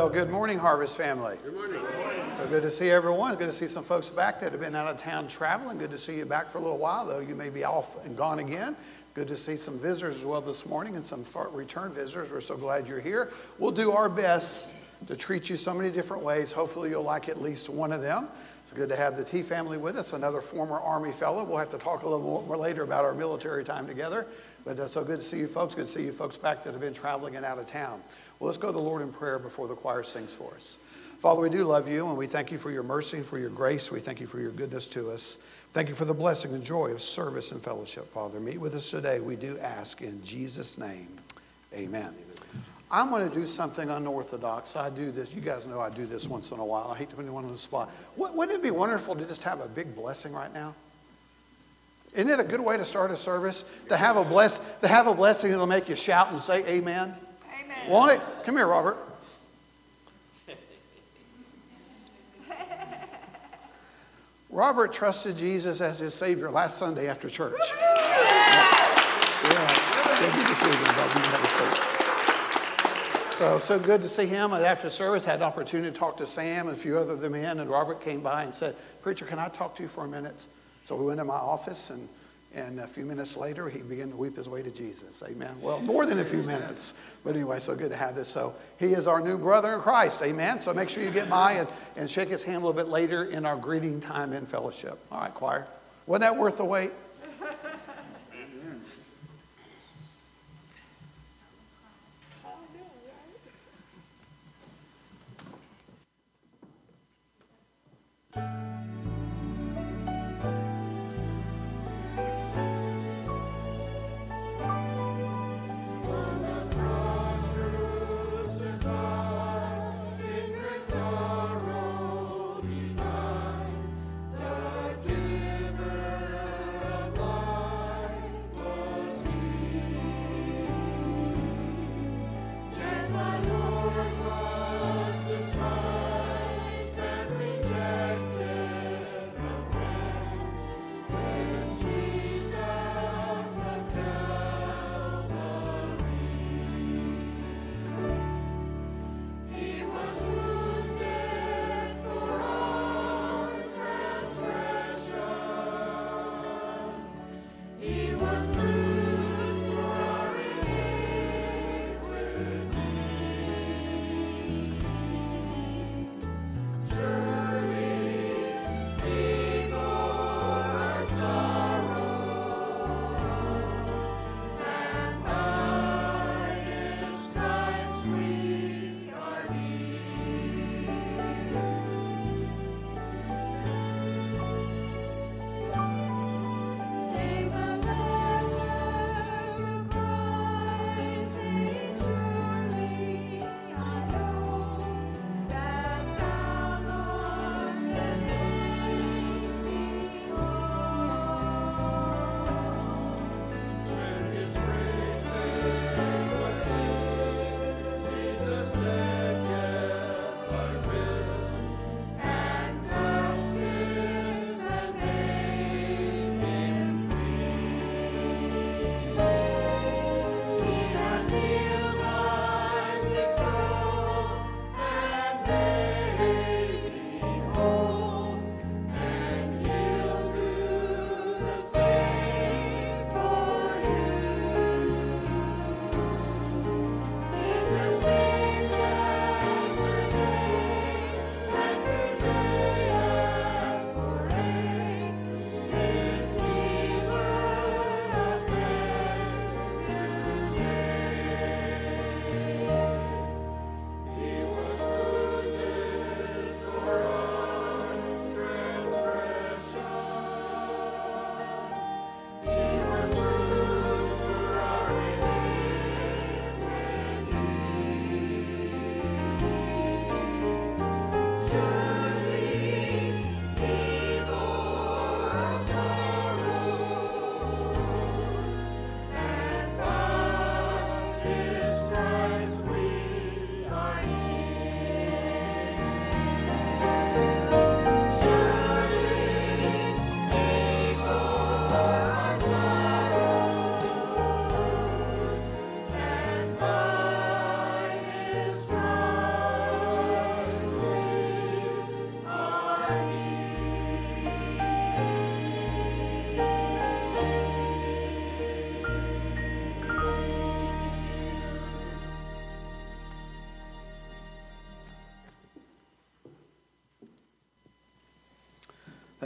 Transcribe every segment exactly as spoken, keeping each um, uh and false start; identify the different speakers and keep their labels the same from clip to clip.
Speaker 1: Well, good morning, Harvest family.
Speaker 2: Good morning. Good morning.
Speaker 1: So good to see everyone. Good to see some folks back that have been out of town traveling. Good to see you back for a little while, though you may be off and gone again. Good to see some visitors as well this morning and some return visitors. We're so glad you're here. We'll do our best to treat you so many different ways. Hopefully you'll like at least one of them. It's good to have the T family with us, another former Army fellow. We'll have to talk a little more later about our military time together. But uh, so good to see you folks. Good to see you folks back that have been traveling and out of town. Well, let's go to the Lord in prayer before the choir sings for us. Father, we do love you, and we thank you for your mercy and for your grace. We thank you for your goodness to us. Thank you for the blessing and joy of service and fellowship, Father. Meet with us today, we do ask in Jesus' name. Amen. Amen. I'm going to do something unorthodox. I do this. You guys know I do this once in a while. I hate to put anyone on the spot. Wouldn't it be wonderful to just have a big blessing right now? Isn't it a good way to start a service? To have a bless, to have a blessing that'll make you shout and say amen?
Speaker 3: Amen.
Speaker 1: Want it? Come here, Robert. Robert trusted Jesus as his Savior last Sunday after church. Yes. Good to see you, buddy. You have a seat. So, so good to see him. After service, had an opportunity to talk to Sam and a few other of the men, and Robert came by and said, "Preacher, can I talk to you for a minute?" So we went to my office, and, and a few minutes later, he began to weep his way to Jesus. Amen. Well, more than a few minutes. But anyway, so good to have this. So he is our new brother in Christ. Amen. So make sure you get by and, and shake his hand a little bit later in our greeting time in fellowship. All right, choir. Wasn't that worth the wait?
Speaker 4: Sorrow he died, the giver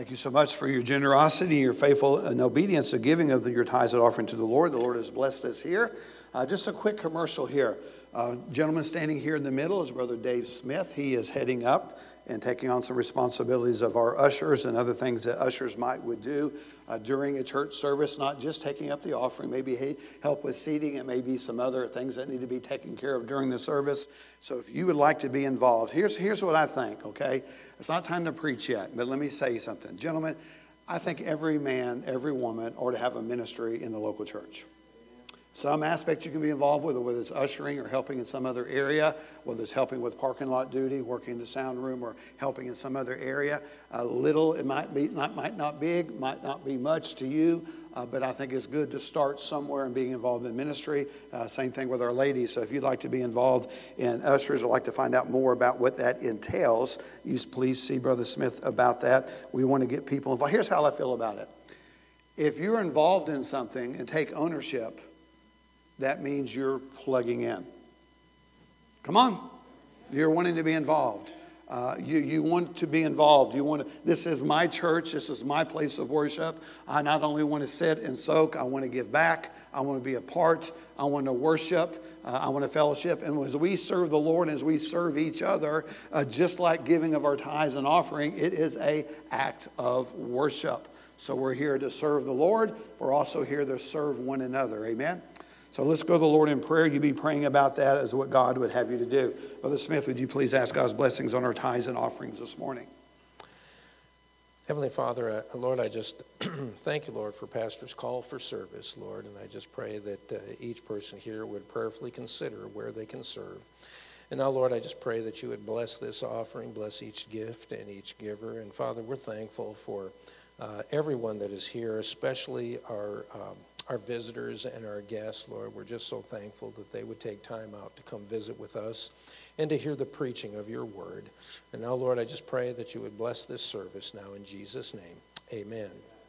Speaker 1: Thank you so much for your generosity, your faithful and obedience to giving of the, your tithes and offering to the Lord. The Lord has blessed us here. Uh, just a quick commercial here. Uh, gentleman standing here in the middle is Brother Dave Smith. He is heading up and taking on some responsibilities of our ushers and other things that ushers might would do uh, during a church service, not just taking up the offering, maybe help with seating, and maybe some other things that need to be taken care of during the service. So if you would like to be involved, here's, here's what I think, okay? It's not time to preach yet, but let me say something. Gentlemen, I think every man, every woman ought to have a ministry in the local church. Some aspects you can be involved with, whether it's ushering or helping in some other area, whether it's helping with parking lot duty, working in the sound room, or helping in some other area. A little, it might be, not, might not big, might not be much to you, uh, but I think it's good to start somewhere and being involved in ministry. Uh, same thing with our ladies. So if you'd like to be involved in ushers or like to find out more about what that entails, you please see Brother Smith about that. We want to get people involved. Here's how I feel about it. If you're involved in something and take ownership, that means you're plugging in. Come on. You're wanting to be involved. Uh, you, you want to be involved. You want to, this is my church. This is my place of worship. I not only want to sit and soak, I want to give back. I want to be a part. I want to worship. Uh, I want to fellowship. And as we serve the Lord, as we serve each other, uh, just like giving of our tithes and offering, it is an act of worship. So we're here to serve the Lord. We're also here to serve one another. Amen. So let's go to the Lord in prayer. You be praying about that as what God would have you to do. Brother Smith, would you please ask God's blessings on our tithes and offerings this morning?
Speaker 2: Heavenly Father, uh, Lord, I just thank you, Lord, for Pastor's call for service, Lord. And I just pray that uh, each person here would prayerfully consider where they can serve. And now, Lord, I just pray that you would bless this offering, bless each gift and each giver. And Father, we're thankful for uh, everyone that is here, especially our um, our visitors and our guests, Lord. We're just so thankful that they would take time out to come visit with us and to hear the preaching of your word. And now, Lord, I just pray that you would bless this service now in Jesus' name. Amen.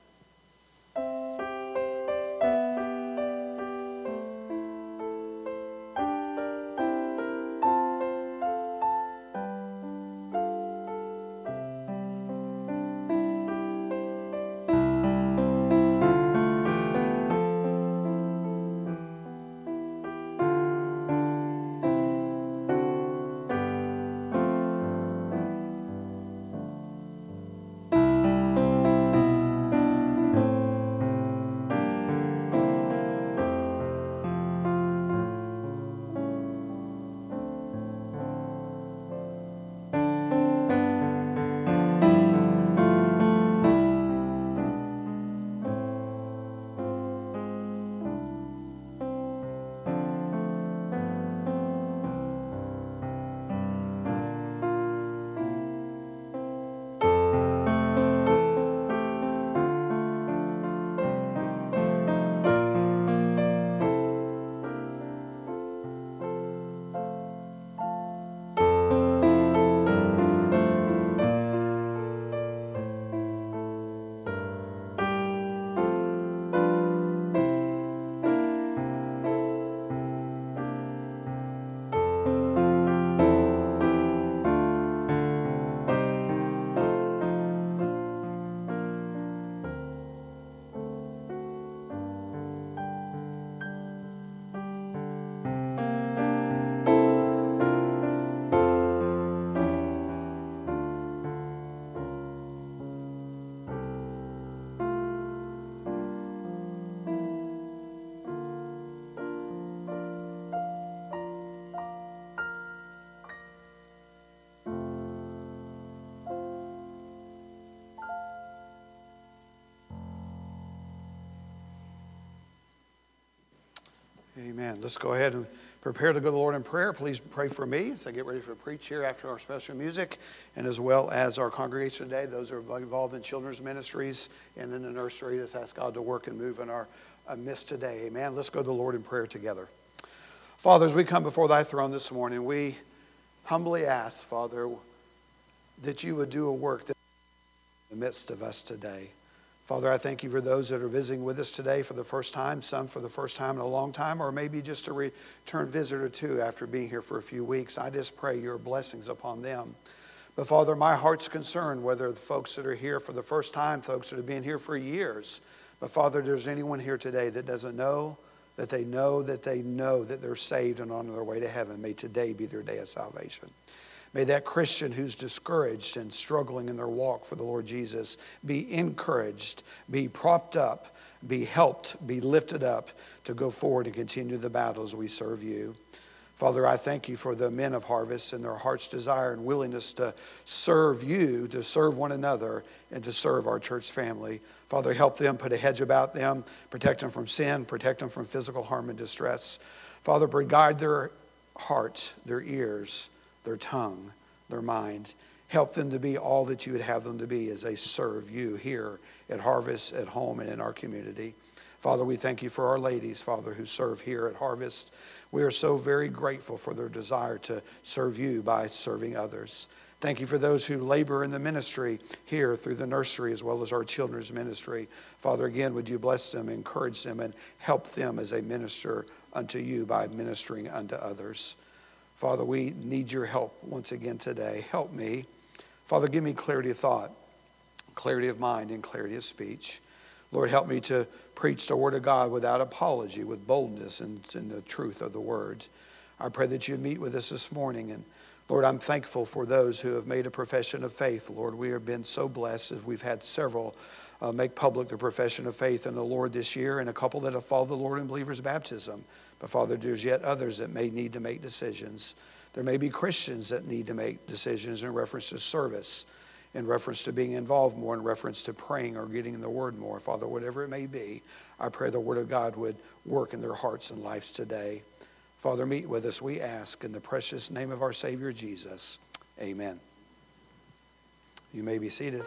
Speaker 1: Amen. Let's go ahead and prepare to go to the Lord in prayer. Please pray for me as I get ready to preach here after our special music, and as well as our congregation today, those who are involved in children's ministries and in the nursery. Let's ask God to work and move in our midst today. Amen. Let's go to the Lord in prayer together. Father, as we come before thy throne this morning, we humbly ask, Father, that you would do a work that in the midst of us today. Father, I thank you for those that are visiting with us today for the first time, some for the first time in a long time, or maybe just a return visitor too after being here for a few weeks. I just pray your blessings upon them. But Father, my heart's concerned whether the folks that are here for the first time, folks that have been here for years, but Father, if there's anyone here today that doesn't know, that they know that they know that they're saved and on their way to heaven, may today be their day of salvation. May that Christian who's discouraged and struggling in their walk for the Lord Jesus be encouraged, be propped up, be helped, be lifted up to go forward and continue the battle as we serve you. Father, I thank you for the men of Harvest and their heart's desire and willingness to serve you, to serve one another, and to serve our church family. Father, help them, put a hedge about them, protect them from sin, protect them from physical harm and distress. Father, guide their heart, their ears, their tongue, their mind. Help them to be all that you would have them to be as they serve you here at Harvest, at home, and in our community. Father, we thank you for our ladies, Father, who serve here at Harvest. We are so very grateful for their desire to serve you by serving others. Thank you for those who labor in the ministry here through the nursery as well as our children's ministry. Father, again, would you bless them, encourage them, and help them as they minister unto you by ministering unto others. Father, we need your help once again today. Help me. Father, give me clarity of thought, clarity of mind, and clarity of speech. Lord, help me to preach the word of God without apology, with boldness and in the truth of the word. I pray that you meet with us this morning. And Lord, I'm thankful for those who have made a profession of faith. Lord, we have been so blessed as we've had several uh, make public the profession of faith in the Lord this year, and a couple that have followed the Lord in believers' baptism. But Father, there's yet others that may need to make decisions. There may be Christians that need to make decisions in reference to service, in reference to being involved more, in reference to praying or getting in the Word more. Father, whatever it may be, I pray the Word of God would work in their hearts and lives today. Father, meet with us, we ask, in the precious name of our Savior Jesus. Amen. You may be seated.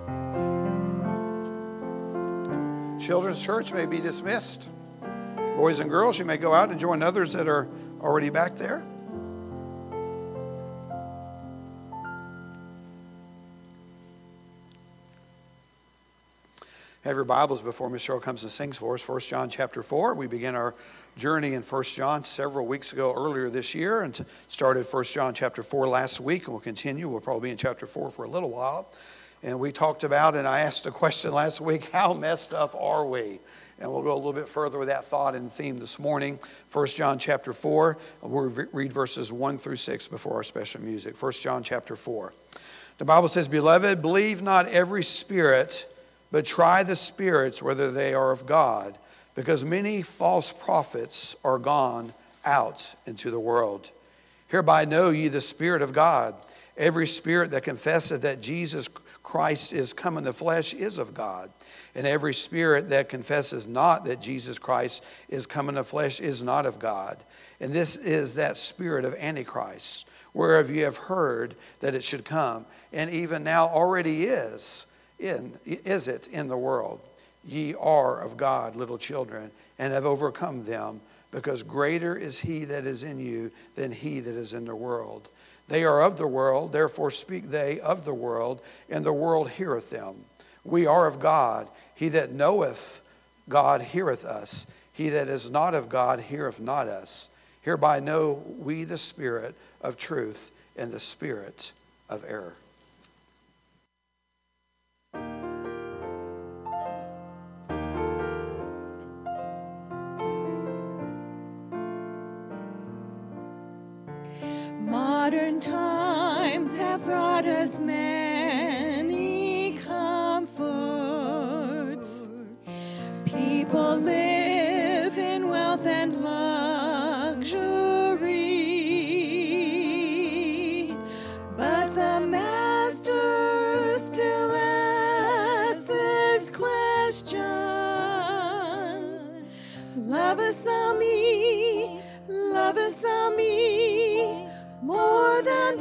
Speaker 1: Children's church may be dismissed. Boys and girls, you may go out and join others that are already back there. Have your Bibles before Miss Cheryl comes and sings for us. First John chapter four. We begin our journey in First John several weeks ago earlier this year, and started First John chapter four last week, and we'll continue. We'll probably be in chapter four for a little while. And we talked about, and I asked a question last week, how messed up are we? And we'll go a little bit further with that thought and theme this morning. First John chapter four. We'll read verses one through six before our special music. First John chapter four. The Bible says, "Beloved, believe not every spirit, but try the spirits whether they are of God, because many false prophets are gone out into the world. Hereby know ye the Spirit of God. Every spirit that confesseth that Jesus Christ is come in the flesh is of God. And every spirit that confesses not that Jesus Christ is come in the flesh is not of God. And this is that spirit of Antichrist, whereof you have heard that it should come, and even now already is, in is it in the world. Ye are of God, little children, and have overcome them, because greater is he that is in you than he that is in the world. They are of the world, therefore speak they of the world, and the world heareth them. We are of God. He that knoweth God heareth us. He that is not of God heareth not us. Hereby know we the spirit of truth and the spirit of error."
Speaker 3: Modern times have brought us many comforts. People live in wealth and luxury, but the Master still asks this question: Lovest thou me? Lovest thou me more than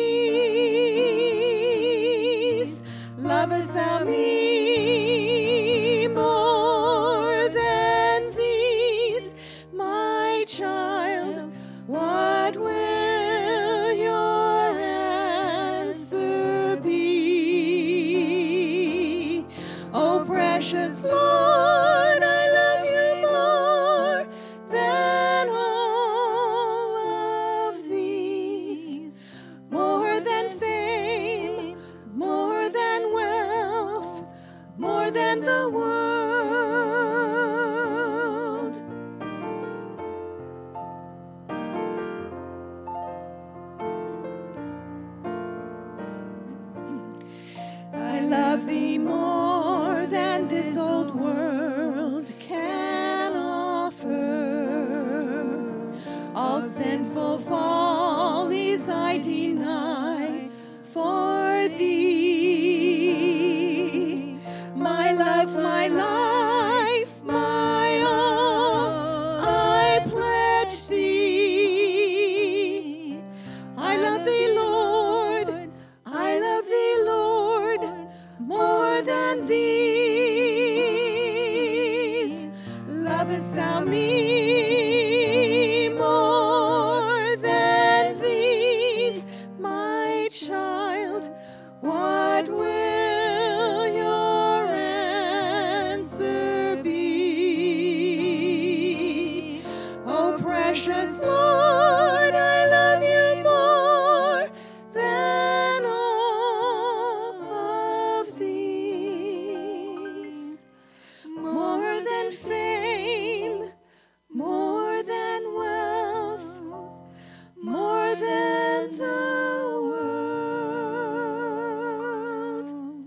Speaker 3: these? Lovest thou me more than these? My child, what will your answer be? Oh, precious Lord, I love you more than all of these, more than fame, sinful follies I deny for thee. My love, my life, my all, I pledge thee. I love thee, Lord, I love thee, Lord, more than these. Lovest thou me more than these, my child? What will your answer be? Oh, precious Lord, I love you more than all of these, more than fame, more than wealth, more than the world.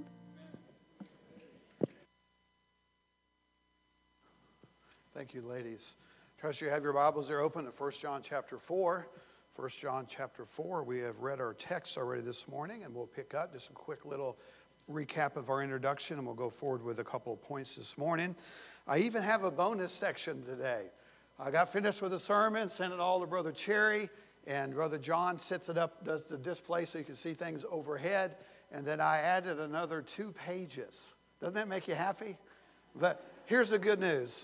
Speaker 1: Thank you, ladies. Trust you have your Bibles there open at First John chapter four. First John chapter four. We have read our text already this morning, and we'll pick up just a quick little recap of our introduction, and we'll go forward with a couple of points this morning. I even have a bonus section today. I got finished with the sermon, sent it all to Brother Cherry, and Brother John sets it up, does the display so you can see things overhead, and then I added another two pages. Doesn't that make you happy? But here's the good news.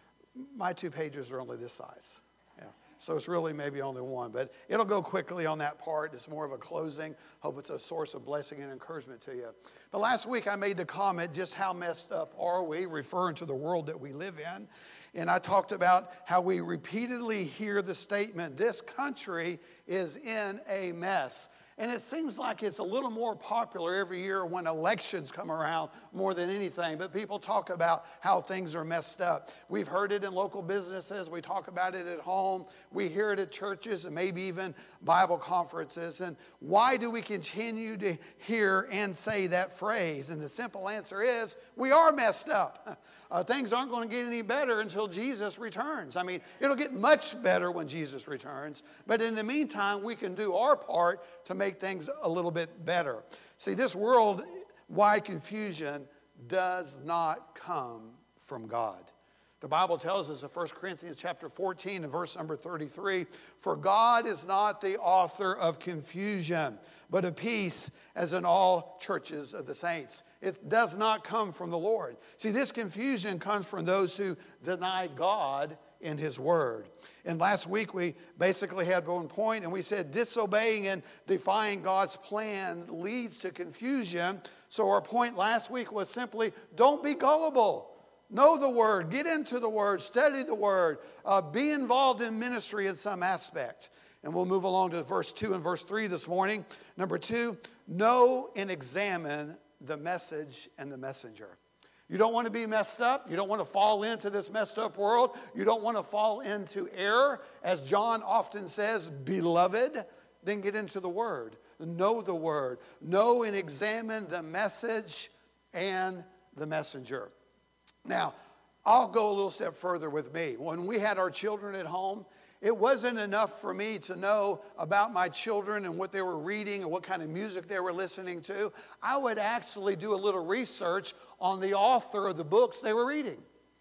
Speaker 1: My two pages are only this size. Yeah. So it's really maybe only one, but it'll go quickly on that part. It's more of a closing. Hope it's a source of blessing and encouragement to you. But last week I made the comment, just how messed up are we, referring to the world that we live in. And I talked about how we repeatedly hear the statement, this country is in a mess. And it seems like it's a little more popular every year when elections come around more than anything. But people talk about how things are messed up. We've heard it in local businesses. We talk about it at home. We hear it at churches and maybe even Bible conferences. And why do we continue to hear and say that phrase? And the simple answer is, we are messed up. Uh, things aren't going to get any better until Jesus returns. I mean, it'll get much better when Jesus returns. But in the meantime, we can do our part to make things a little bit better. See, this worldwide confusion does not come from God. The Bible tells us in First Corinthians chapter fourteen and verse number thirty-three, for God is not the author of confusion, but of peace, as in all churches of the saints. It does not come from the Lord. See, this confusion comes from those who deny God in His Word. And last week we basically had one point, and we said disobeying and defying God's plan leads to confusion. So our point last week was simply, don't be gullible. Know the Word, get into the Word, study the Word, uh, be involved in ministry in some aspect. And we'll move along to verse two and verse three this morning. Number two, know and examine the message and the messenger. You don't want to be messed up. You don't want to fall into this messed up world. You don't want to fall into error. As John often says, beloved, then get into the Word. Know the Word. Know and examine the message and the messenger. Now, I'll go a little step further with me. When we had our children at home, it wasn't enough for me to know about my children and what they were reading and what kind of music they were listening to. I would actually do a little research on the author of the books they were reading.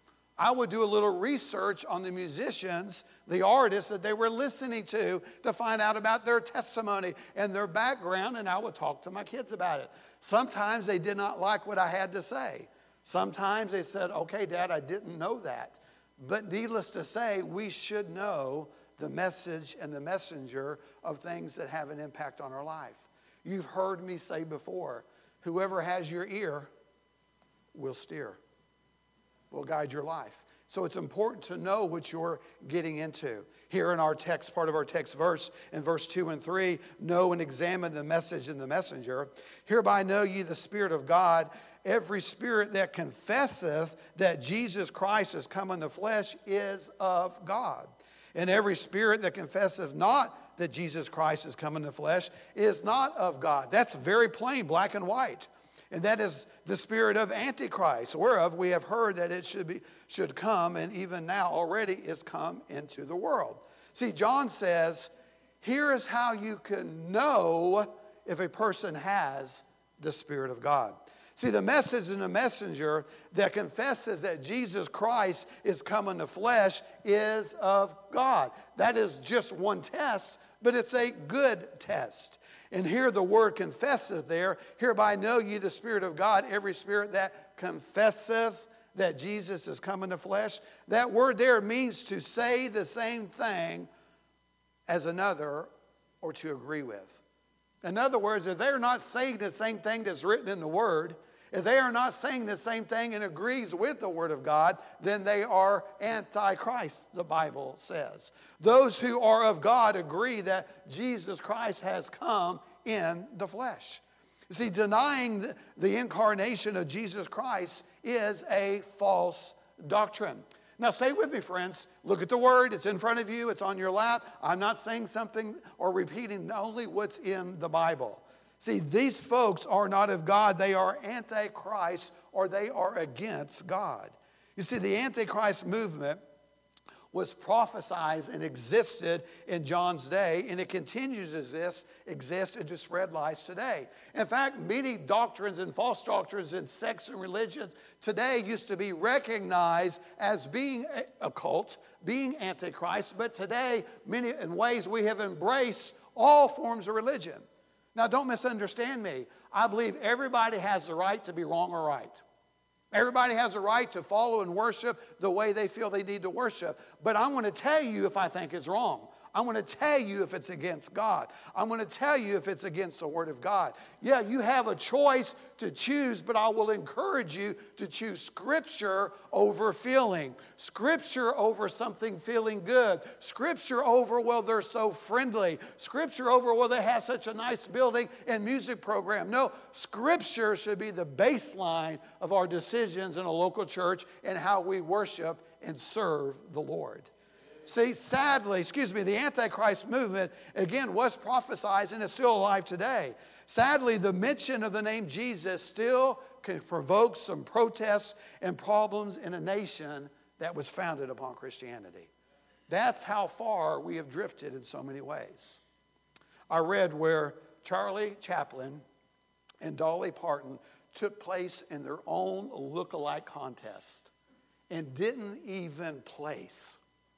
Speaker 1: I would do a little research on the musicians, the artists that they were listening to, to find out about their testimony and their background, and I would talk to my kids about it. Sometimes they did not like what I had to say. Sometimes they said, okay, Dad, I didn't know that. But needless to say, we should know the message and the messenger of things that have an impact on our life. You've heard me say before, whoever has your ear will steer, will guide your life. So it's important to know what you're getting into. Here in our text, part of our text verse, in verse two and three, know and examine the message and the messenger. Hereby know ye the Spirit of God. Every spirit that confesseth that Jesus Christ is come in the flesh is of God. And every spirit that confesseth not that Jesus Christ is come in the flesh is not of God. That's very plain, black and white. And that is the spirit of Antichrist, whereof we have heard that it should be should come, and even now already is come into the world. See, John says, here is how you can know if a person has the Spirit of God. See, the message and the messenger that confesses that Jesus Christ is come in the flesh is of God. That is just one test, but it's a good test. And here the word confesseth there. Hereby know ye the Spirit of God, every spirit that confesseth that Jesus is come in the flesh. That word there means to say the same thing as another or to agree with. In other words, if they're not saying the same thing that's written in the Word, if they are not saying the same thing and agrees with the Word of God, then they are antichrist, the Bible says. Those who are of God agree that Jesus Christ has come in the flesh. See, denying the, the incarnation of Jesus Christ is a false doctrine. Now, stay with me, friends. Look at the Word. It's in front of you. It's on your lap. I'm not saying something or repeating only what's in the Bible. See, these folks are not of God. They are antichrist, or they are against God. You see, the Antichrist movement was prophesied and existed in John's day, and it continues to exist, exist and to spread lies today. In fact, many doctrines and false doctrines in sects and religions today used to be recognized as being occult, being antichrist, but today, many in ways we have embraced all forms of religion. Now, don't misunderstand me. I believe everybody has the right to be wrong or right. Everybody has a right to follow and worship the way they feel they need to worship. But I'm going to tell you if I think it's wrong. I'm going to tell you if it's against God. I'm going to tell you if it's against the Word of God. Yeah, you have a choice to choose, but I will encourage you to choose Scripture over feeling. Scripture over something feeling good. Scripture over, well, they're so friendly. Scripture over, well, they have such a nice building and music program. No, Scripture should be the baseline of our decisions in a local church and how we worship and serve the Lord. See, sadly, excuse me, the Antichrist movement, again, was prophesied and is still alive today. Sadly, the mention of the name Jesus still can provoke some protests and problems in a nation that was founded upon Christianity. That's how far we have drifted in so many ways. I read where Charlie Chaplin and Dolly Parton took place in their own look-alike contest and didn't even place.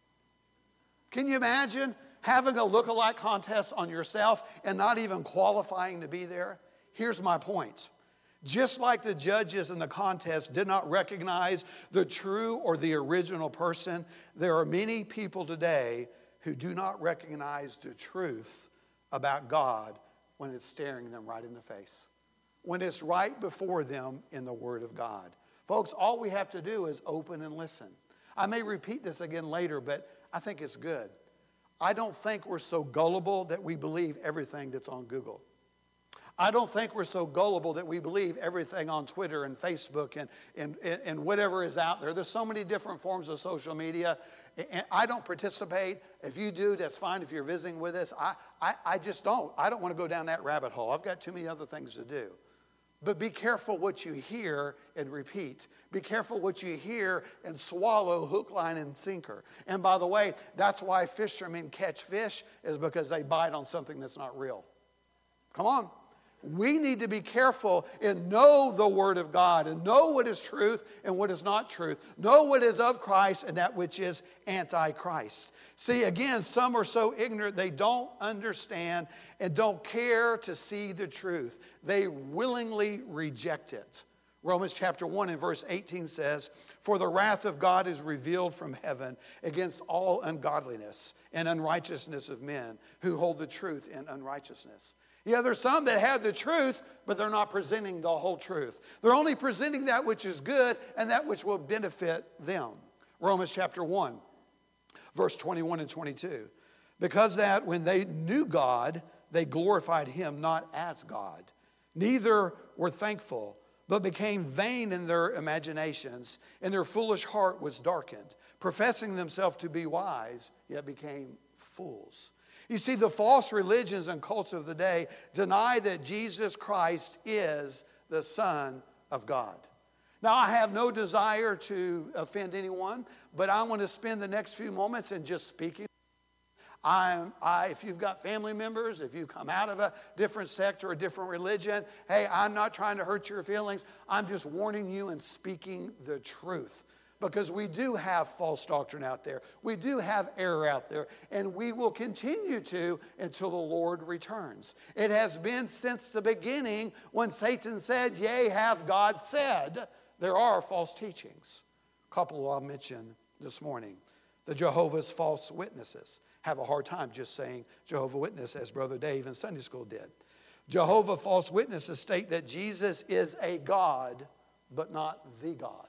Speaker 1: Can you imagine having a look-alike contest on yourself and not even qualifying to be there? Here's my point. Just like the judges in the contest did not recognize the true or the original person, there are many people today who do not recognize the truth about God when it's staring them right in the face, when it's right before them in the Word of God. Folks, all we have to do is open and listen. I may repeat this again later, but I think it's good. I don't think we're so gullible that we believe everything that's on Google. I don't think we're so gullible that we believe everything on Twitter and Facebook and, and, and whatever is out there. There's so many different forms of social media. And I don't participate. If you do, that's fine if you're visiting with us. I, I, I just don't. I don't want to go down that rabbit hole. I've got too many other things to do. But be careful what you hear and repeat. Be careful what you hear and swallow hook, line, and sinker. And by the way, that's why fishermen catch fish, is because they bite on something that's not real. Come on. We need to be careful and know the Word of God and know what is truth and what is not truth. Know what is of Christ and that which is antichrist. See, again, some are so ignorant they don't understand and don't care to see the truth. They willingly reject it. Romans chapter one and verse eighteen says, "For the wrath of God is revealed from heaven against all ungodliness and unrighteousness of men who hold the truth in unrighteousness." Yeah, there's some that have the truth, but they're not presenting the whole truth. They're only presenting that which is good and that which will benefit them. Romans chapter one, verse twenty-one and twenty-two. "Because that when they knew God, they glorified him not as God. Neither were thankful, but became vain in their imaginations, and their foolish heart was darkened. Professing themselves to be wise, yet became fools." You see, the false religions and cults of the day deny that Jesus Christ is the Son of God. Now, I have no desire to offend anyone, but I want to spend the next few moments in just speaking. I'm, I, if you've got family members, if you come out of a different sect or a different religion, hey, I'm not trying to hurt your feelings. I'm just warning you and speaking the truth. Because we do have false doctrine out there. We do have error out there. And we will continue to until the Lord returns. It has been since the beginning when Satan said, yea, hath God said. There are false teachings. A couple I'll mention this morning. The Jehovah's false witnesses have a hard time just saying Jehovah Witness, as Brother Dave in Sunday school did. Jehovah false witnesses state that Jesus is a God, but not the God.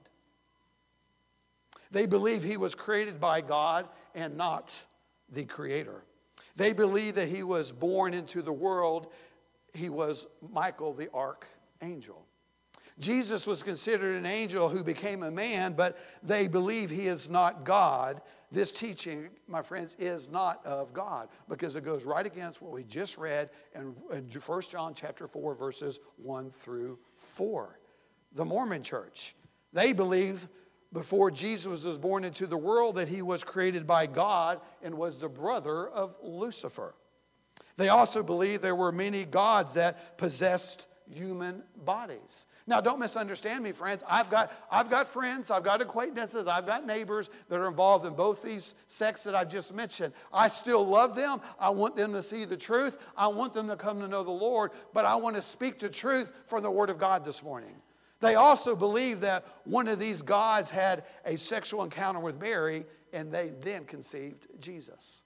Speaker 1: They believe he was created by God and not the creator. They believe that he was born into the world. He was Michael the archangel. Jesus was considered an angel who became a man, but they believe he is not God. This teaching, my friends, is not of God because it goes right against what we just read in, in First John chapter four, verses one through four. The Mormon church, they believe before Jesus was born into the world that he was created by God and was the brother of Lucifer. They also believe there were many gods that possessed human bodies. Now, don't misunderstand me, friends. I've got, I've got friends, I've got acquaintances, I've got neighbors that are involved in both these sects that I've just mentioned. I still love them. I want them to see the truth. I want them to come to know the Lord. But I want to speak the truth from the Word of God this morning. They also believe that one of these gods had a sexual encounter with Mary, and they then conceived Jesus.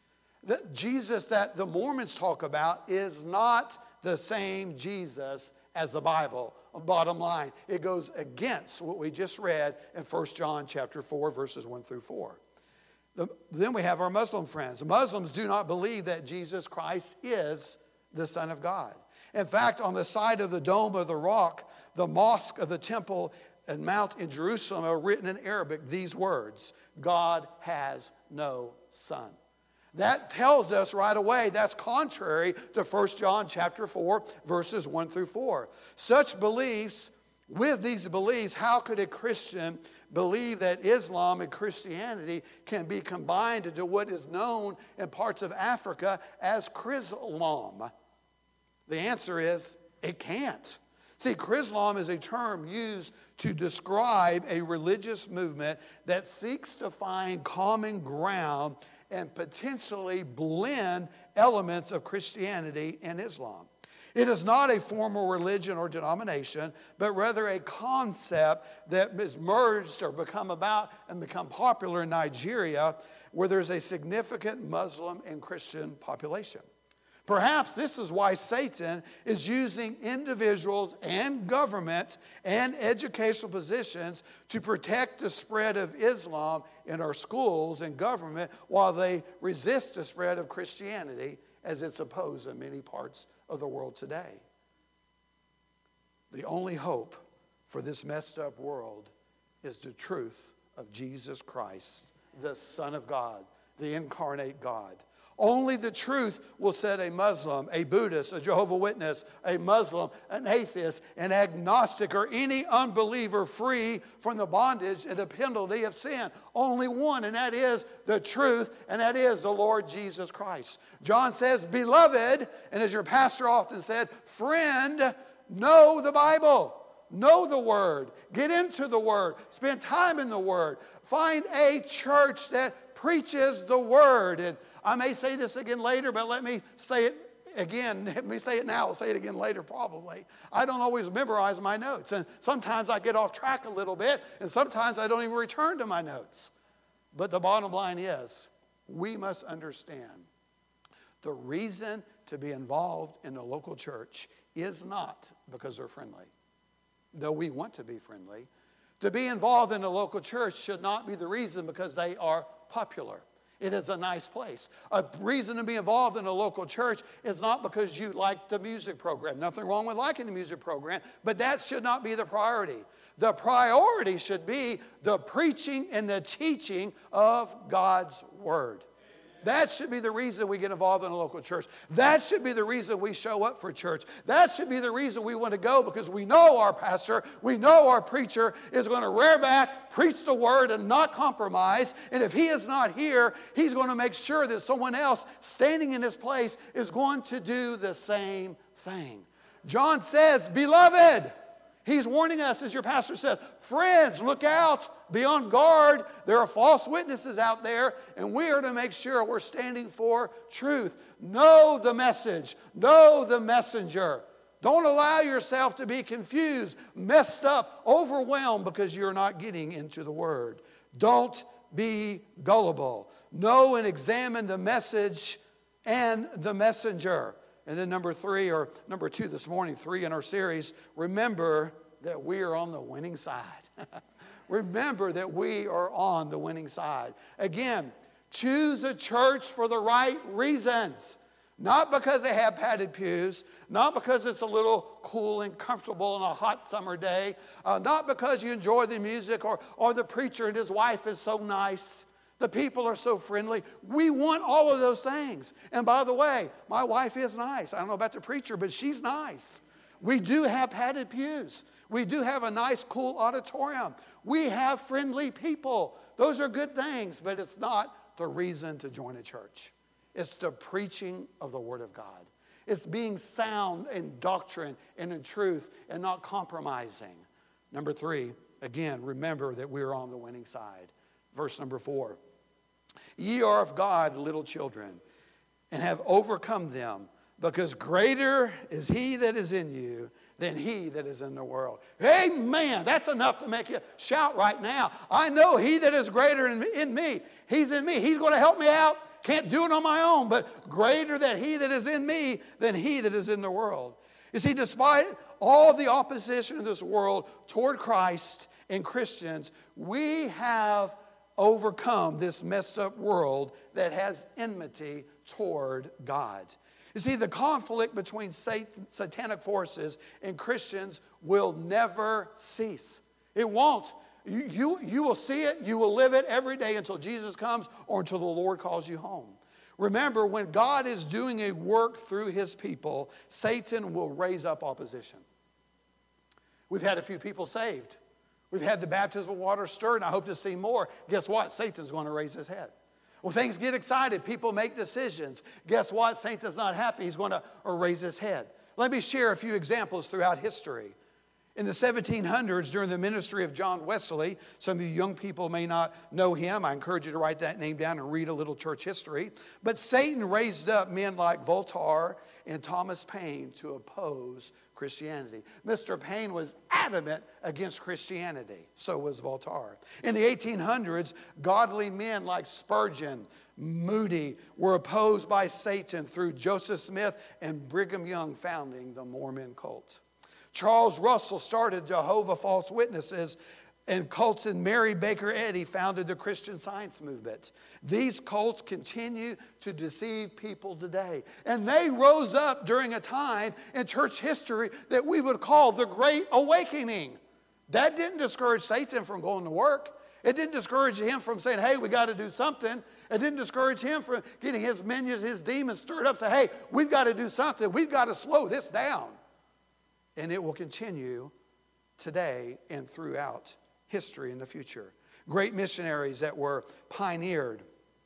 Speaker 1: The Jesus that the Mormons talk about is not the same Jesus as the Bible. Bottom line, it goes against what we just read in First John chapter four, verses one through four. The, then we have our Muslim friends. Muslims do not believe that Jesus Christ is the Son of God. In fact, on the side of the Dome of the Rock, the mosque of the temple and Mount in Jerusalem are written in Arabic these words: God has no son. That tells us right away that's contrary to First John chapter four, verses one through four. Such beliefs, with these beliefs, how could a Christian believe that Islam and Christianity can be combined into what is known in parts of Africa as Chrislam? The answer is it can't. See, Chrislam is a term used to describe a religious movement that seeks to find common ground and potentially blend elements of Christianity and Islam. It is not a formal religion or denomination, but rather a concept that has merged or become about and become popular in Nigeria, where there's a significant Muslim and Christian population. Perhaps this is why Satan is using individuals and governments and educational positions to protect the spread of Islam in our schools and government while they resist the spread of Christianity as it's opposed in many parts of the world today. The only hope for this messed up world is the truth of Jesus Christ, the Son of God, the incarnate God. Only the truth will set a Muslim, a Buddhist, a Jehovah's Witness, a Muslim, an atheist, an agnostic, or any unbeliever free from the bondage and the penalty of sin. Only one, and that is the truth, and that is the Lord Jesus Christ. John says, beloved, and as your pastor often said, friend, know the Bible. Know the Word. Get into the Word. Spend time in the Word. Find a church that preaches the Word. And I may say this again later, but let me say it again. Let me say it now. I'll say it again later probably. I don't always memorize my notes. And sometimes I get off track a little bit. And sometimes I don't even return to my notes. But the bottom line is, we must understand the reason to be involved in the local church is not because they're friendly. Though we want to be friendly. To be involved in the local church should not be the reason because they are popular. It is a nice place. A reason to be involved in a local church is not because you like the music program. Nothing wrong with liking the music program, but that should not be the priority. The priority should be the preaching and the teaching of God's Word. That should be the reason we get involved in a local church. That should be the reason we show up for church. That should be the reason we want to go, because we know our pastor, we know our preacher is going to rear back, preach the word, and not compromise. And if he is not here, he's going to make sure that someone else standing in his place is going to do the same thing. John says, beloved, he's warning us, as your pastor said, friends, look out, be on guard. There are false witnesses out there, and we are to make sure we're standing for truth. Know the message. Know the messenger. Don't allow yourself to be confused, messed up, overwhelmed because you're not getting into the Word. Don't be gullible. Know and examine the message and the messenger. And then number three, or number two this morning, three in our series, remember that we are on the winning side. Remember that we are on the winning side. Again, choose a church for the right reasons. Not because they have padded pews, not because it's a little cool and comfortable on a hot summer day, uh, not because you enjoy the music or, or the preacher and his wife is so nice. The people are so friendly. We want all of those things. And by the way, my wife is nice. I don't know about the preacher, but she's nice. We do have padded pews. We do have a nice, cool auditorium. We have friendly people. Those are good things, but it's not the reason to join a church. It's the preaching of the Word of God. It's being sound in doctrine and in truth and not compromising. Number three, again, remember that we are on the winning side. Verse number four. Ye are of God, little children, and have overcome them, because greater is he that is in you than he that is in the world. Amen. That's enough to make you shout right now. I know he that is greater in, in me. He's in me. He's going to help me out. Can't do it on my own, but greater that he that is in me than he that is in the world. You see, despite all the opposition in this world toward Christ and Christians, we have overcome this messed up world that has enmity toward God. You see, the conflict between Satan, satanic forces and Christians will never cease. It won't. You, you, you will see it, you will live it every day until Jesus comes or until the Lord calls you home. Remember, when God is doing a work through his people, Satan will raise up opposition. We've had a few people saved. We've had the baptism of water stirred, and I hope to see more. Guess what? Satan's going to raise his head. Well, things get excited. People make decisions. Guess what? Satan's not happy. He's going to raise his head. Let me share a few examples throughout history. In the seventeen hundreds, during the ministry of John Wesley, some of you young people may not know him. I encourage you to write that name down and read a little church history. But Satan raised up men like Voltaire and Thomas Paine to oppose Christianity. Mister Paine was adamant against Christianity. So was Voltaire. In the eighteen hundreds, godly men like Spurgeon, Moody were opposed by Satan through Joseph Smith and Brigham Young founding the Mormon cult. Charles Russell started Jehovah False Witnesses, and cults, and Mary Baker Eddy founded the Christian Science movement. These cults continue to deceive people today. And they rose up during a time in church history that we would call the Great Awakening. That didn't discourage Satan from going to work. It didn't discourage him from saying, hey, we got to do something. It didn't discourage him from getting his minions, his demons stirred up, say, hey, we've got to do something. We've got to slow this down. And it will continue today and throughout history in the future. Great missionaries that were pioneered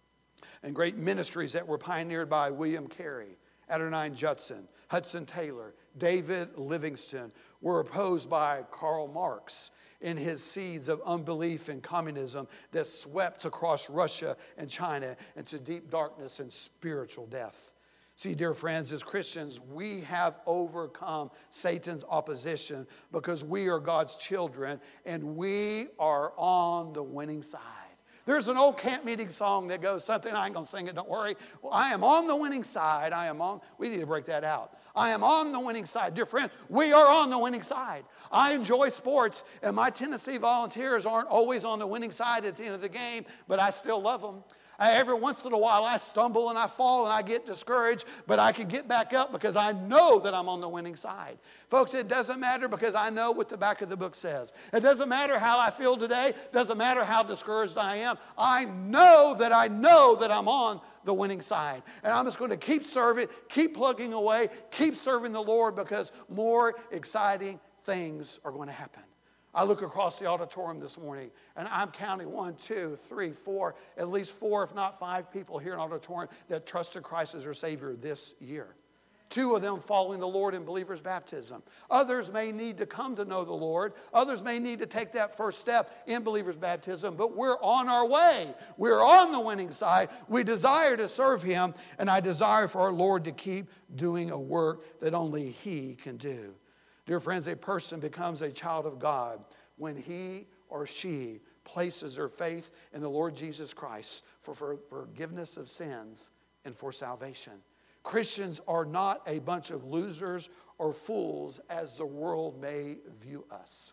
Speaker 1: and great ministries that were pioneered by William Carey, Adoniram Judson, Hudson Taylor, David Livingstone were opposed by Karl Marx in his seeds of unbelief and communism that swept across Russia and China into deep darkness and spiritual death. See, dear friends, as Christians, we have overcome Satan's opposition because we are God's children and we are on the winning side. There's an old camp meeting song that goes something, I ain't going to sing it, don't worry. Well, I am on the winning side. I am on, we need to break that out. I am on the winning side. Dear friends, we are on the winning side. I enjoy sports, and my Tennessee Volunteers aren't always on the winning side at the end of the game, but I still love them. Uh, every once in a while I stumble and I fall and I get discouraged, but I can get back up because I know that I'm on the winning side. Folks, it doesn't matter because I know what the back of the book says. It doesn't matter how I feel today. It doesn't matter how discouraged I am. I know that I know that I'm on the winning side. And I'm just going to keep serving, keep plugging away, keep serving the Lord because more exciting things are going to happen. I look across the auditorium this morning, and I'm counting one, two, three, four, at least four, if not five people here in the auditorium that trusted Christ as their Savior this year. Two of them following the Lord in believer's baptism. Others may need to come to know the Lord. Others may need to take that first step in believer's baptism, but we're on our way. We're on the winning side. We desire to serve Him, and I desire for our Lord to keep doing a work that only He can do. Dear friends, a person becomes a child of God when he or she places their faith in the Lord Jesus Christ for forgiveness of sins and for salvation. Christians are not a bunch of losers or fools as the world may view us.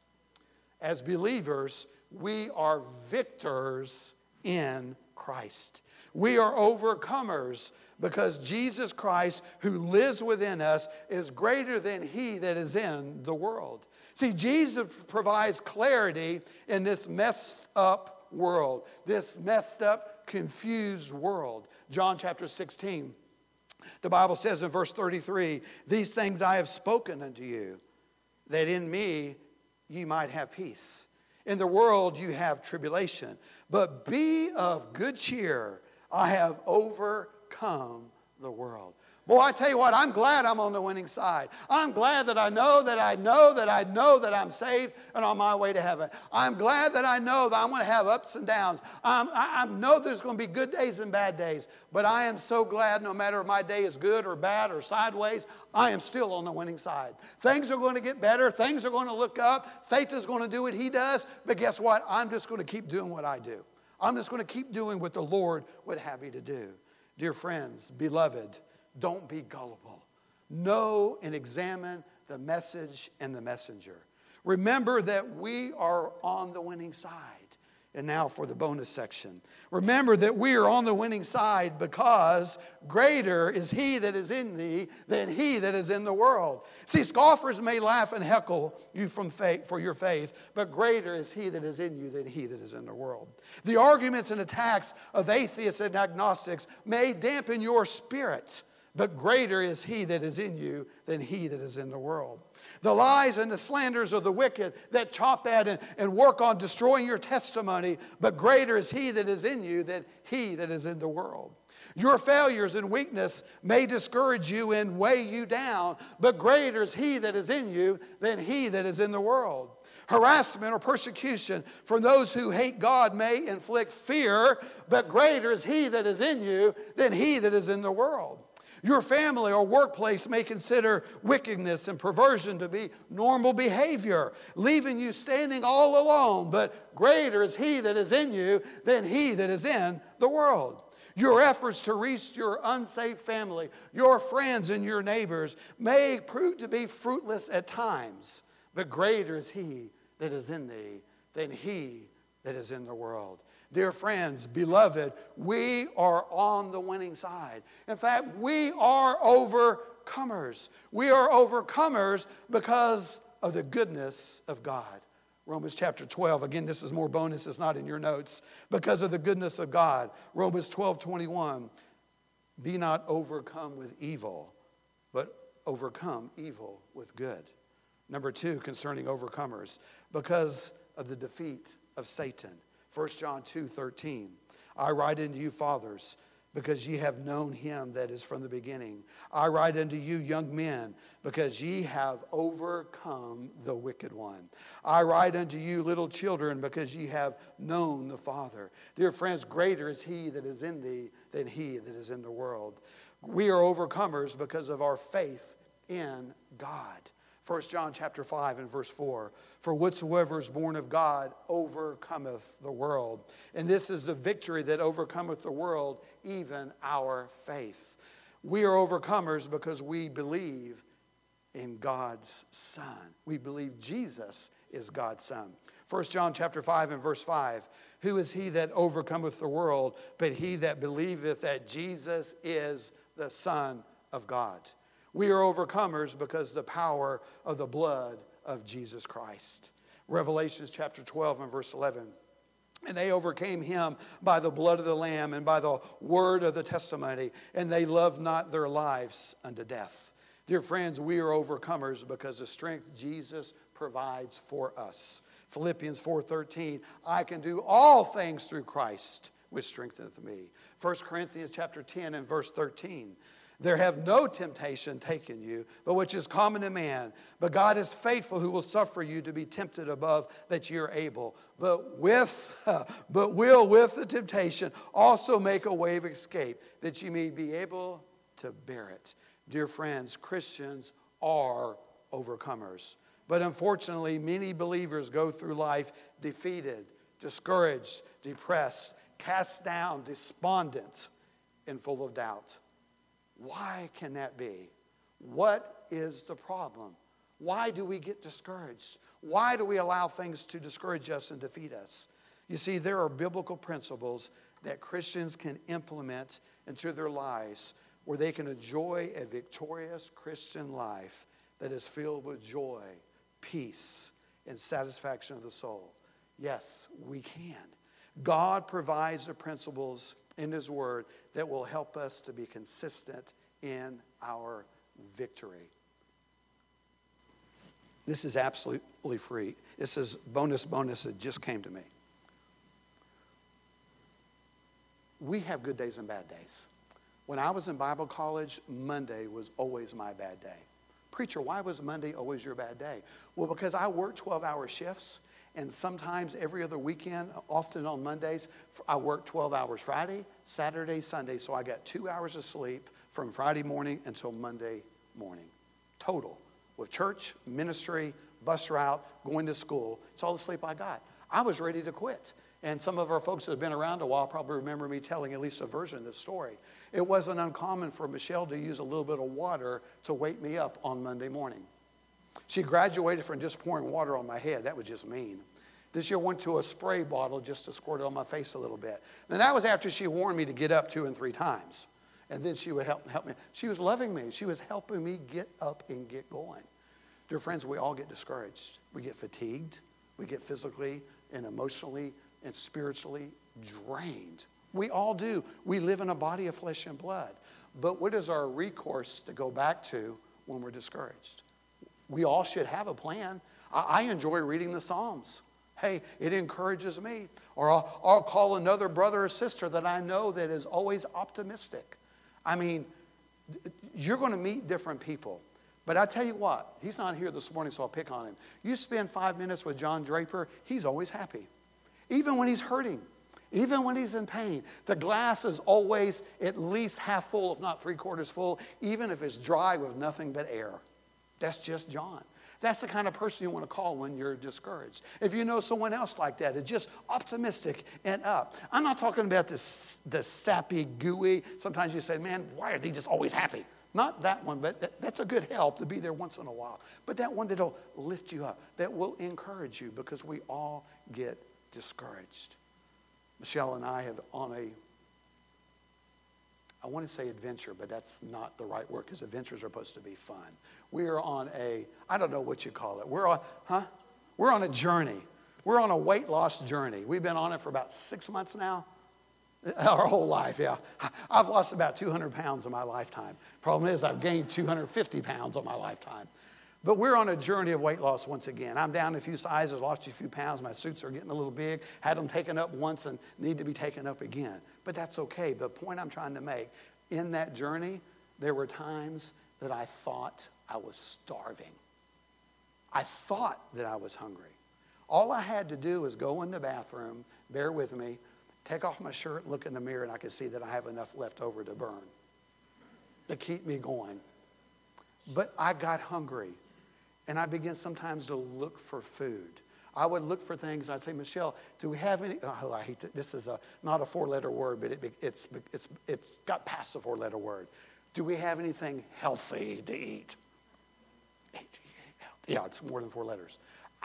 Speaker 1: As believers, we are victors in Christ. We are overcomers because Jesus Christ, who lives within us, is greater than he that is in the world. See, Jesus provides clarity in this messed up world, this messed up, confused world. John chapter sixteen, the Bible says in verse thirty-three, "These things I have spoken unto you, that in me ye might have peace. In the world you have tribulation, but be of good cheer. I have overcome the world." Boy, I tell you what, I'm glad I'm on the winning side. I'm glad that I know that I know that I know that I'm saved and on my way to heaven. I'm glad that I know that I'm going to have ups and downs. I'm, I, I know there's going to be good days and bad days, but I am so glad no matter if my day is good or bad or sideways, I am still on the winning side. Things are going to get better. Things are going to look up. Satan's going to do what he does, but guess what? I'm just going to keep doing what I do. I'm just going to keep doing what the Lord would have me to do. Dear friends, beloved, don't be gullible. Know and examine the message and the messenger. Remember that we are on the winning side. And now for the bonus section. Remember that we are on the winning side because greater is he that is in thee than he that is in the world. See, scoffers may laugh and heckle you from faith, for your faith, but greater is he that is in you than he that is in the world. The arguments and attacks of atheists and agnostics may dampen your spirit, but greater is he that is in you than he that is in the world. The lies and the slanders of the wicked that chop at and, and work on destroying your testimony, but greater is he that is in you than he that is in the world. Your failures and weakness may discourage you and weigh you down, but greater is he that is in you than he that is in the world. Harassment or persecution from those who hate God may inflict fear, but greater is he that is in you than he that is in the world. Your family or workplace may consider wickedness and perversion to be normal behavior, leaving you standing all alone. But greater is he that is in you than he that is in the world. Your efforts to reach your unsaved family, your friends and your neighbors may prove to be fruitless at times. But greater is he that is in thee than he that is in the world. Dear friends, beloved, we are on the winning side. In fact, we are overcomers. We are overcomers because of the goodness of God. Romans chapter twelve, again, this is more bonus, it's not in your notes. Because of the goodness of God. Romans twelve twenty-one, be not overcome with evil, but overcome evil with good. Number two, concerning overcomers, because of the defeat of Satan. First John two thirteen, I write unto you, fathers, because ye have known him that is from the beginning. I write unto you, young men, because ye have overcome the wicked one. I write unto you, little children, because ye have known the Father. Dear friends, greater is he that is in thee than he that is in the world. We are overcomers because of our faith in God. First John chapter five and verse four. For whatsoever is born of God overcometh the world. And this is the victory that overcometh the world, even our faith. We are overcomers because we believe in God's Son. We believe Jesus is God's Son. First John chapter five and verse five. Who is he that overcometh the world, but he that believeth that Jesus is the Son of God? We are overcomers because of the power of the blood of Jesus Christ. Revelations chapter twelve and verse eleven. And they overcame him by the blood of the Lamb and by the word of the testimony, and they loved not their lives unto death. Dear friends, we are overcomers because of the strength Jesus provides for us. Philippians four thirteen, I can do all things through Christ, which strengtheneth me. First Corinthians chapter ten and verse thirteen. There have no temptation taken you, but which is common to man. But God is faithful, who will suffer you to be tempted above that ye are able. But with, but will with the temptation also make a way of escape, that ye may be able to bear it. Dear friends, Christians are overcomers. But unfortunately, many believers go through life defeated, discouraged, depressed, cast down, despondent, and full of doubt. Why can that be? What is the problem? Why do we get discouraged? Why do we allow things to discourage us and defeat us? You see, there are biblical principles that Christians can implement into their lives where they can enjoy a victorious Christian life that is filled with joy, peace, and satisfaction of the soul. Yes, we can. God provides the principles in His Word that will help us to be consistent in our victory. This is absolutely free. This is bonus, bonus that just came to me. We have good days and bad days. When I was in Bible college, Monday was always my bad day. Preacher, why was Monday always your bad day? Well, because I worked twelve-hour shifts. And sometimes every other weekend, often on Mondays, I work twelve hours Friday, Saturday, Sunday. So I got two hours of sleep from Friday morning until Monday morning. Total. With church, ministry, bus route, going to school. It's all the sleep I got. I was ready to quit. And some of our folks that have been around a while probably remember me telling at least a version of this story. It wasn't uncommon for Michelle to use a little bit of water to wake me up on Monday morning. She graduated from just pouring water on my head. That was just mean. This year went to a spray bottle just to squirt it on my face a little bit. And that was after she warned me to get up two and three times. And then she would help, help me. She was loving me. She was helping me get up and get going. Dear friends, we all get discouraged. We get fatigued. We get physically and emotionally and spiritually drained. We all do. We live in a body of flesh and blood. But what is our recourse to go back to when we're discouraged? We all should have a plan. I, I enjoy reading the Psalms. Hey, it encourages me. Or I'll, I'll call another brother or sister that I know that is always optimistic. I mean, you're going to meet different people. But I tell you what, he's not here this morning, so I'll pick on him. You spend five minutes with John Draper, he's always happy. Even when he's hurting, even when he's in pain. The glass is always at least half full, if not three quarters full, even if it's dry with nothing but air. That's just John. That's the kind of person you want to call when you're discouraged. If you know someone else like that, it's just optimistic and up. I'm not talking about this, the sappy, gooey. Sometimes you say, man, why are they just always happy? Not that one, but that, that's a good help to be there once in a while. But that one that'll lift you up, that will encourage you, because we all get discouraged. Michelle and I have on a, I want to say adventure, but that's not the right word, because adventures are supposed to be fun. We are on a, I don't know what you call it. We're on, huh? We're on a journey. We're on a weight loss journey. We've been on it for about six months now. Our whole life, yeah. I've lost about two hundred pounds in my lifetime. Problem is, I've gained two hundred fifty pounds in my lifetime. But we're on a journey of weight loss once again. I'm down a few sizes, lost a few pounds. My suits are getting a little big. Had them taken up once and need to be taken up again. But that's okay. The point I'm trying to make, in that journey, there were times that I thought I was starving. I thought that I was hungry. All I had to do was go in the bathroom, bear with me, take off my shirt, look in the mirror, and I could see that I have enough left over to burn, to keep me going. But I got hungry, and I began sometimes to look for food. I would look for things, and I'd say, Michelle, do we have any, oh, I hate to, this is a, not a four-letter word, but it, it's, it's, it's got past the four-letter word. Do we have anything healthy to eat? Yeah, it's more than four letters. I, I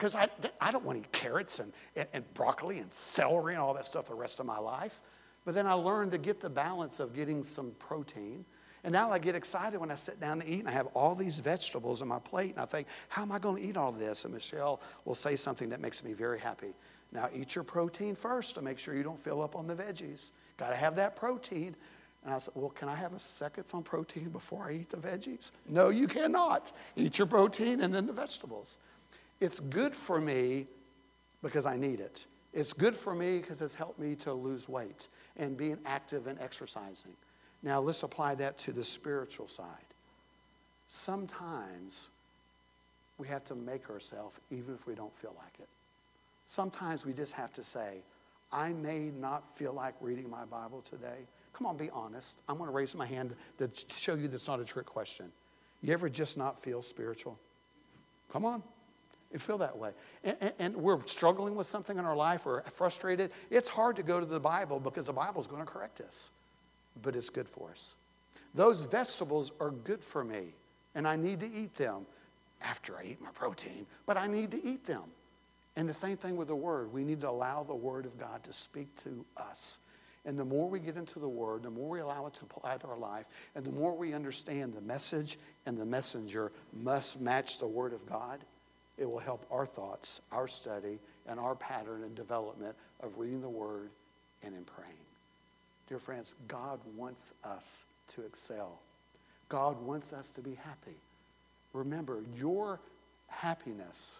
Speaker 1: because I, I don't want to eat carrots and, and, and broccoli and celery and all that stuff the rest of my life. But then I learned to get the balance of getting some protein. And now I get excited when I sit down to eat and I have all these vegetables on my plate. And I think, how am I going to eat all this? And Michelle will say something that makes me very happy. Now eat your protein first to make sure you don't fill up on the veggies. Got to have that protein. And I said, well, can I have a seconds on protein before I eat the veggies? No, you cannot. Eat your protein and then the vegetables. It's good for me because I need it. It's good for me because it's helped me to lose weight and being active and exercising. Now let's apply that to the spiritual side. Sometimes we have to make ourselves even if we don't feel like it. Sometimes we just have to say, I may not feel like reading my Bible today. Come on, be honest. I'm going to raise my hand to show you that's not a trick question. You ever just not feel spiritual? Come on. You feel that way. And, and, and we're struggling with something in our life or frustrated. It's hard to go to the Bible because the Bible is going to correct us. But it's good for us. Those vegetables are good for me. And I need to eat them after I eat my protein. But I need to eat them. And the same thing with the Word. We need to allow the Word of God to speak to us. And the more we get into the Word, the more we allow it to apply to our life, and the more we understand the message and the messenger must match the Word of God, it will help our thoughts, our study, and our pattern and development of reading the Word and in praying. Dear friends, God wants us to excel. God wants us to be happy. Remember, your happiness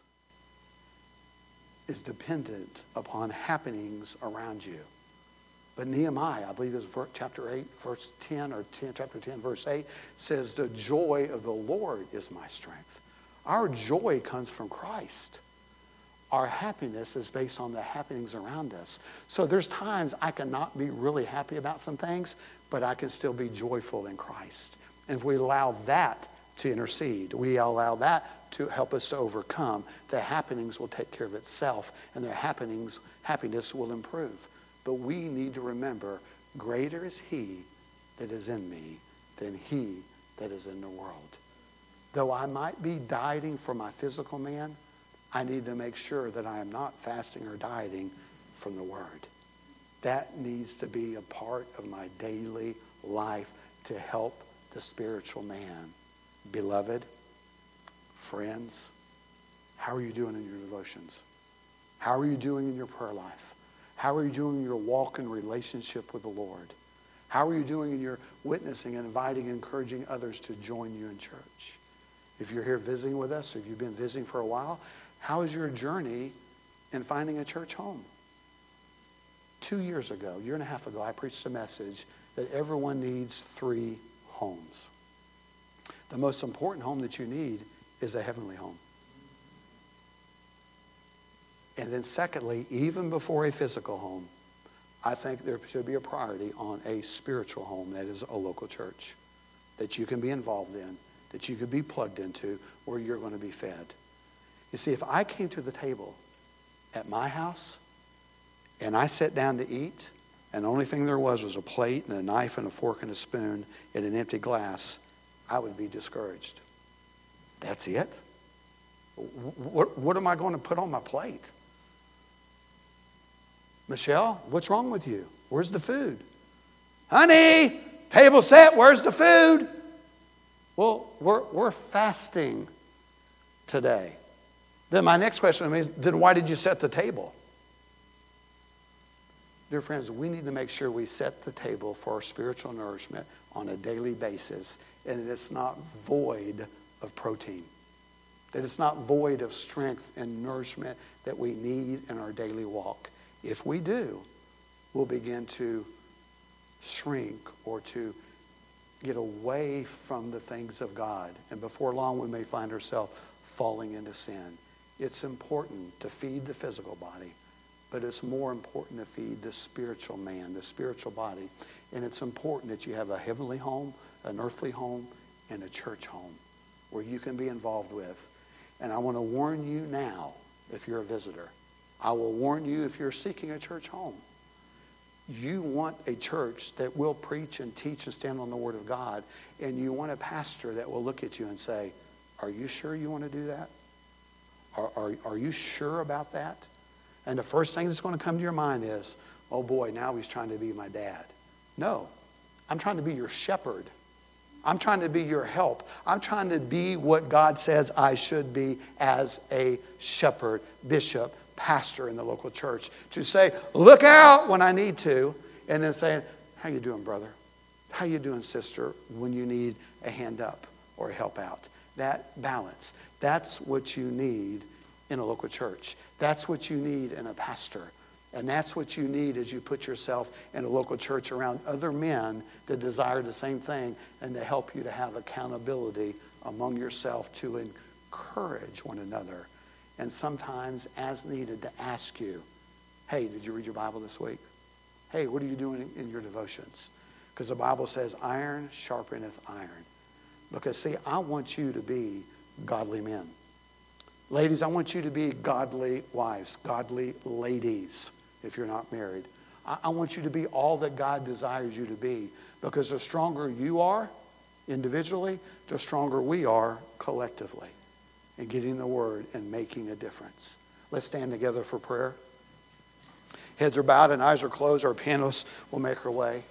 Speaker 1: is dependent upon happenings around you. But Nehemiah, I believe it's chapter eight, verse ten, or ten, chapter ten, verse eight, says, the joy of the Lord is my strength. Our joy comes from Christ. Our happiness is based on the happenings around us. So there's times I cannot be really happy about some things, but I can still be joyful in Christ. And if we allow that to intercede, we allow that to help us to overcome, the happenings will take care of itself, and their happenings, happiness will improve. But we need to remember, greater is he that is in me than he that is in the world. Though I might be dieting for my physical man, I need to make sure that I am not fasting or dieting from the Word. That needs to be a part of my daily life to help the spiritual man. Beloved, friends, how are you doing in your devotions? How are you doing in your prayer life? How are you doing in your walk and relationship with the Lord? How are you doing in your witnessing and inviting and encouraging others to join you in church? If you're here visiting with us, or if you've been visiting for a while, how is your journey in finding a church home? Two years ago, a year and a half ago, I preached a message that everyone needs three homes. The most important home that you need is a heavenly home. And then secondly, even before a physical home, I think there should be a priority on a spiritual home, that is a local church, that you can be involved in, that you could be plugged into, where you're going to be fed. You see, if I came to the table at my house and I sat down to eat, and the only thing there was was a plate and a knife and a fork and a spoon and an empty glass, I would be discouraged. That's it? What, what am I going to put on my plate? Michelle, what's wrong with you? Where's the food? Honey, table set, where's the food? Well, we're, we're fasting today. Then my next question is, then why did you set the table? Dear friends, we need to make sure we set the table for our spiritual nourishment on a daily basis, and that it's not void of protein, that it's not void of strength and nourishment that we need in our daily walk. If we do, we'll begin to shrink or to get away from the things of God. And before long, we may find ourselves falling into sin. It's important to feed the physical body, but it's more important to feed the spiritual man, the spiritual body. And it's important that you have a heavenly home, an earthly home, and a church home where you can be involved with. And I want to warn you now, if you're a visitor, I will warn you if you're seeking a church home. You want a church that will preach and teach and stand on the Word of God, and you want a pastor that will look at you and say, are you sure you want to do that? Are, are, are you sure about that? And the first thing that's going to come to your mind is, oh boy, now he's trying to be my dad. No, I'm trying to be your shepherd. I'm trying to be your help. I'm trying to be what God says I should be as a shepherd, bishop, pastor in the local church. To say, look out when I need to, and then saying, how you doing, brother? How you doing, sister, when you need a hand up or a help out? That balance. That's what you need in a local church. That's what you need in a pastor. And that's what you need as you put yourself in a local church around other men that desire the same thing and to help you to have accountability among yourself to encourage one another. And sometimes, as needed, to ask you, hey, did you read your Bible this week? Hey, what are you doing in your devotions? Because the Bible says, iron sharpeneth iron. Because, see, I want you to be godly men. Ladies, I want you to be godly wives, godly ladies, if you're not married. I, I want you to be all that God desires you to be. Because the stronger you are individually, the stronger we are collectively in getting the word and making a difference. Let's stand together for prayer. Heads are bowed and eyes are closed. Our pianists will make her way.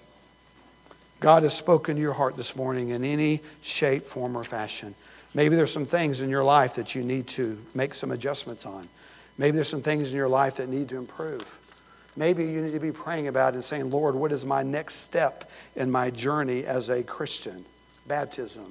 Speaker 1: God has spoken to your heart this morning in any shape, form, or fashion. Maybe there's some things in your life that you need to make some adjustments on. Maybe there's some things in your life that need to improve. Maybe you need to be praying about it and saying, Lord, what is my next step in my journey as a Christian? Baptism.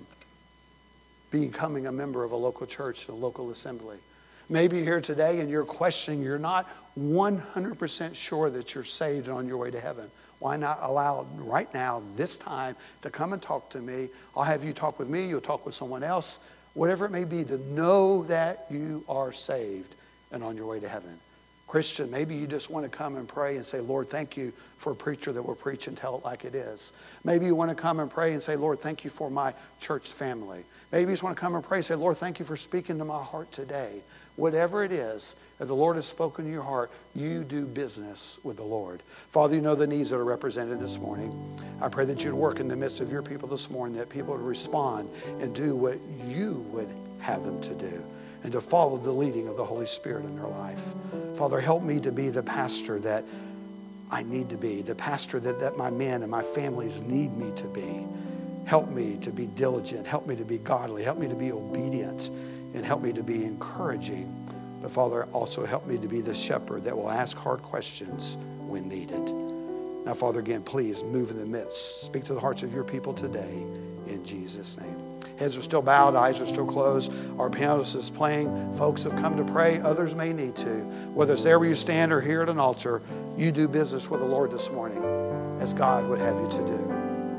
Speaker 1: Becoming a member of a local church, a local assembly. Maybe you're here today and you're questioning, you're not one hundred percent sure that you're saved and on your way to heaven. Why not allow right now, this time, to come and talk to me? I'll have you talk with me, you'll talk with someone else, whatever it may be, to know that you are saved and on your way to heaven. Christian, maybe you just want to come and pray and say, Lord, thank you for a preacher that will preach and tell it like it is. Maybe you want to come and pray and say, Lord, thank you for my church family. Maybe you just want to come and pray and say, Lord, thank you for speaking to my heart today. Whatever it is, if the Lord has spoken to your heart, you do business with the Lord. Father, you know the needs that are represented this morning. I pray that you'd work in the midst of your people this morning, that people would respond and do what you would have them to do, and to follow the leading of the Holy Spirit in their life. Father, help me to be the pastor that I need to be, the pastor that, that my men and my families need me to be. Help me to be diligent. Help me to be godly. Help me to be obedient. And help me to be encouraging. But Father, also help me to be the shepherd that will ask hard questions when needed. Now, Father, again, please move in the midst. Speak to the hearts of your people today in Jesus' name. Heads are still bowed, eyes are still closed. Our pianist is playing. Folks have come to pray. Others may need to. Whether it's there where you stand or here at an altar, you do business with the Lord this morning as God would have you to do.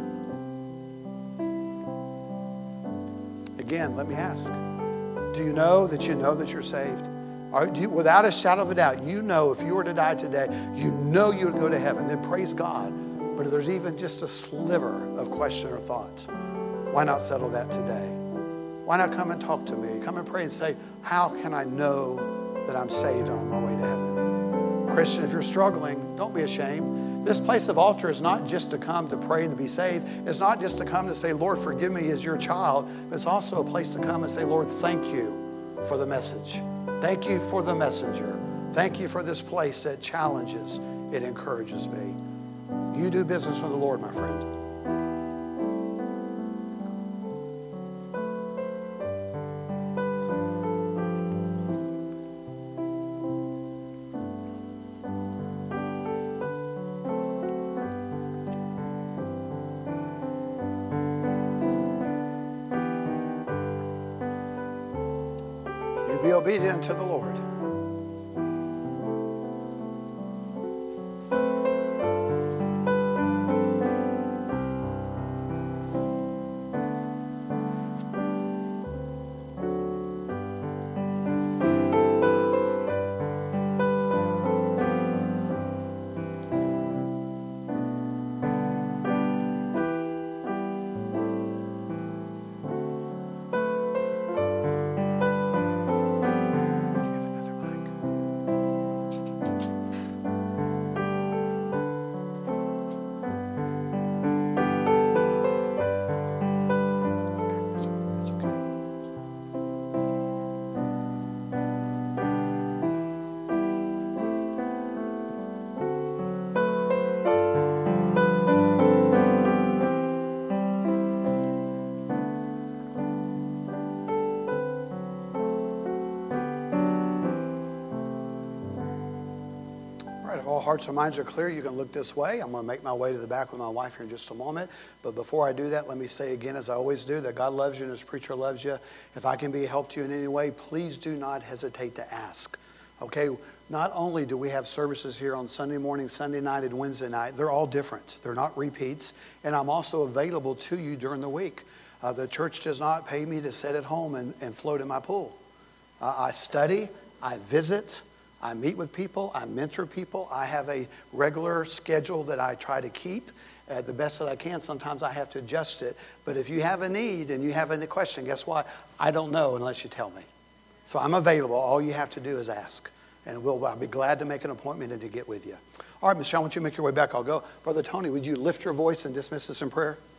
Speaker 1: Again, let me ask. Do you know that you know that you're saved? Or do you, without a shadow of a doubt, you know if you were to die today, you know you would go to heaven. Then praise God. But if there's even just a sliver of question or thought, why not settle that today? Why not come and talk to me? Come and pray and say, how can I know that I'm saved and on my way to heaven? Christian, if you're struggling, don't be ashamed. This place of altar is not just to come to pray and to be saved. It's not just to come to say, Lord, forgive me as your child. It's also a place to come and say, Lord, thank you for the message. Thank you for the messenger. Thank you for this place that challenges, it encourages me. You do business with the Lord, my friend. Be obedient to the Lord. hearts and minds are clear, you can look this way. I'm going to make my way to the back with my wife here in just a moment. But before I do that, let me say again, as I always do, that God loves you and His preacher loves you. If I can be a help to you in any way, please do not hesitate to ask. Okay? Not only do we have services here on Sunday morning, Sunday night, and Wednesday night, they're all different. They're not repeats. And I'm also available to you during the week. Uh, the church does not pay me to sit at home and, and float in my pool. Uh, I study, I visit, I meet with people, I mentor people. I have a regular schedule that I try to keep uh, the best that I can. Sometimes I have to adjust it. But if you have a need and you have a question, guess what? I don't know unless you tell me. So I'm available. All you have to do is ask. And we'll, I'll be glad to make an appointment and to get with you. All right, Michelle, I want you to make your way back. I'll go. Brother Tony, would you lift your voice and dismiss us in prayer?